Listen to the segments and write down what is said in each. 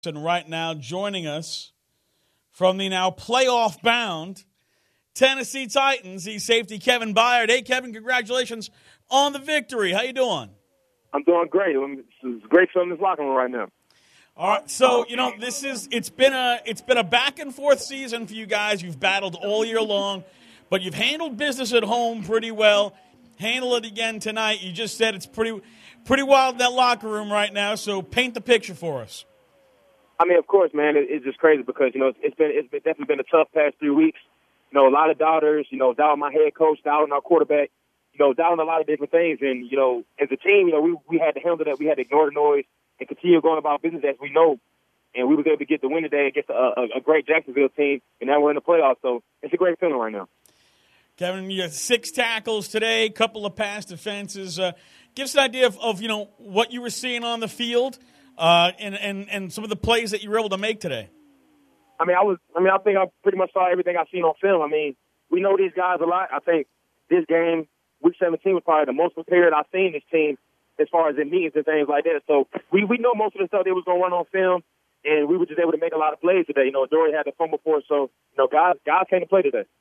And right now joining us from the now playoff-bound Tennessee Titans, the safety Kevin Byard. Hey, Kevin, congratulations on the victory. How you doing? I'm doing great. It's great filling this locker room right now. All right, so it's been a back and forth season for you guys. You've battled all year long, but you've handled business at home pretty well. Handle it again tonight. You just said it's pretty wild in that locker room right now. So paint the picture for us. I mean, of course, man, it's just crazy because it's definitely been a tough past 3 weeks. A lot of doubters. Doubting my head coach, doubting our quarterback. Doubting a lot of different things. And as a team, we had to handle that. We had to ignore the noise and continue going about business as we know. And we were able to get the win today against a great Jacksonville team, and now we're in the playoffs. So it's a great feeling right now. Kevin, you had 6 tackles today, a couple of pass defenses. Give us an idea of what you were seeing on the field. And some of the plays that you were able to make today. I think I pretty much saw everything I've seen on film. We know these guys a lot. I think this game, Week 17, was probably the most prepared I've seen this team as far as in meetings and things like that. So we know most of the stuff they was going to run on film, and we were just able to make a lot of plays today. Dory had the fumble for us, so guys came to play today.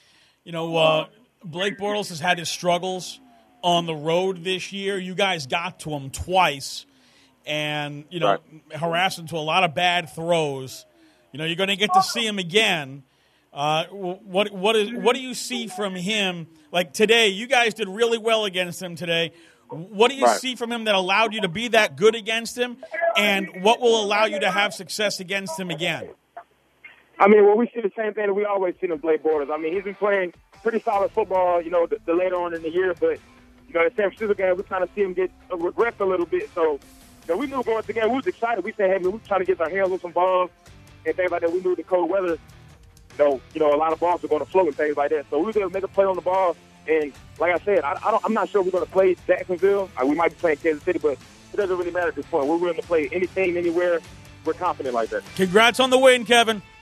Blake Bortles has had his struggles on the road this year. You guys got to him twice. And, right. Harassed him to a lot of bad throws. You're going to get to see him again. What do you see from him? Like today, you guys did really well against him today. What do you see from him that allowed you to be that good against him? And what will allow you to have success against him again? We see the same thing that we always see in Blake Bortles. He's been playing pretty solid football, the later on in the year. But, the San Francisco game, we kind of see him get regress a little bit. So, we knew going to the game, we was excited. We said, hey, man, we were trying to get our hands on some balls and things like that. We knew the cold weather, a lot of balls were going to float and things like that. So we were going to make a play on the ball. And like I said, I'm not sure we're going to play Jacksonville. We might be playing Kansas City, but it doesn't really matter at this point. We're willing to play anything, anywhere. We're confident like that. Congrats on the win, Kevin.